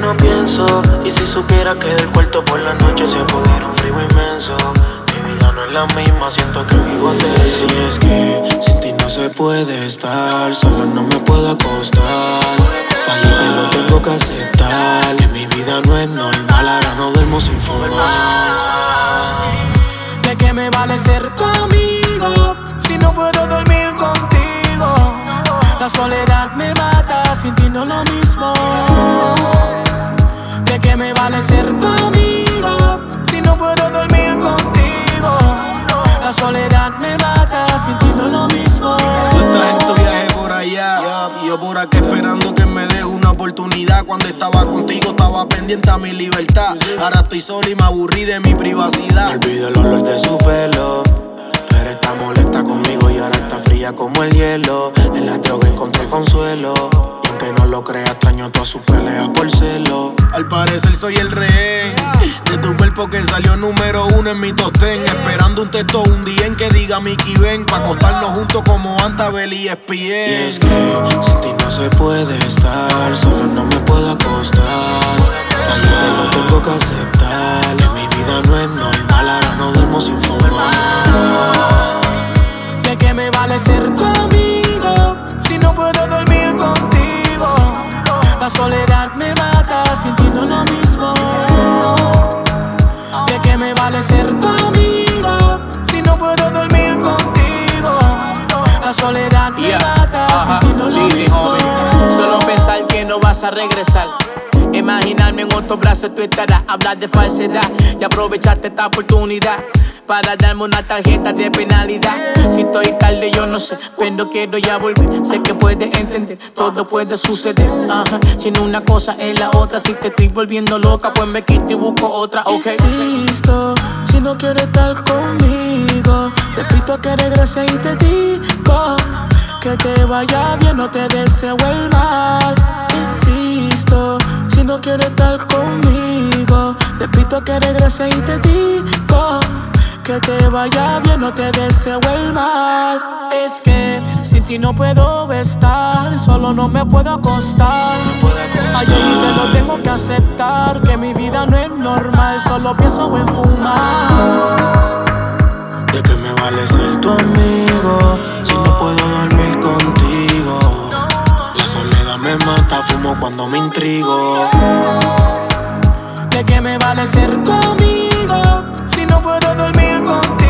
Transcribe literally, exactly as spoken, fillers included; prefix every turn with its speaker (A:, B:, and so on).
A: no pienso. Y si supiera que del cuarto por la noche se apodera un frío inmenso. Mi vida no es la misma, siento que vivo de eso.
B: Si es que sin ti no se puede estar, solo no me puedo acostar. Fallé, te lo tengo que aceptar. Que mi vida no es normal, ahora no duermo sin fumar.
C: ¿De qué me vale ser tu amigo si no puedo dormir contigo? La soledad me mata, sin ti no lo mismo. ¿De qué me vale ser tu amigo si no puedo dormir contigo? La soledad me mata, sin ti no lo mismo.
B: Tú estás en tu viaje por allá, y yo por acá esperando que me des una oportunidad. Cuando estaba contigo estaba pendiente a mi libertad. Ahora estoy solo y me aburrí de mi privacidad. Me olvido el olor de su pelo, pero está molesta conmigo y ahora está fría como el hielo. En la droga encontré consuelo, y aunque no lo creas extraño todas sus peleas por celo. Al parecer soy el rehén de tu cuerpo que salió número uno en mi top ten. Esperando un texto un día en que diga Mickey ven, pa' acostarnos juntos como Antabel y E S P N. Y es que sin ti no se puede estar, solo no me puedo acostar. Fallé, te lo tengo que aceptar. Que mi vida no es normal, ahora no duermo sin fumar.
C: ¿De qué me vale ser tu amigo si no puedo dormir contigo? La soledad me mata, sin ti no lo mismo. ¿De qué me vale ser tu amigo si no puedo dormir contigo? La soledad me yeah. mata, uh-huh. sin ti no lo mismo.
D: Homie. Solo pensar que no vas a regresar. Imaginarme en otro brazo tú estarás. Hablar de falsedad y aprovecharte esta oportunidad para darme una tarjeta de penalidad. Si estoy tarde yo no sé, pero quiero ya volver. Sé que puedes entender, todo puede suceder. Ajá. Si no una cosa es la otra, si te estoy volviendo loca pues me quito y busco otra, ok.
C: Insisto, si no quieres estar conmigo, te pido que regreses y te digo que te vaya bien, no te deseo el mal. Insisto, si no quieres estar conmigo, te pido que regreses y te digo que te vaya bien, no te deseo el mal. Es que sin ti no puedo estar, solo no me puedo acostar. Fallé y te lo tengo que aceptar, que mi vida no es normal, solo pienso en fumar.
B: ¿De qué me vale ser tu amigo si no puedo dormir contigo? La soledad me mata, fumo cuando me intrigo.
C: ¿De qué me vale ser tu amigo si no puedo dormir contigo?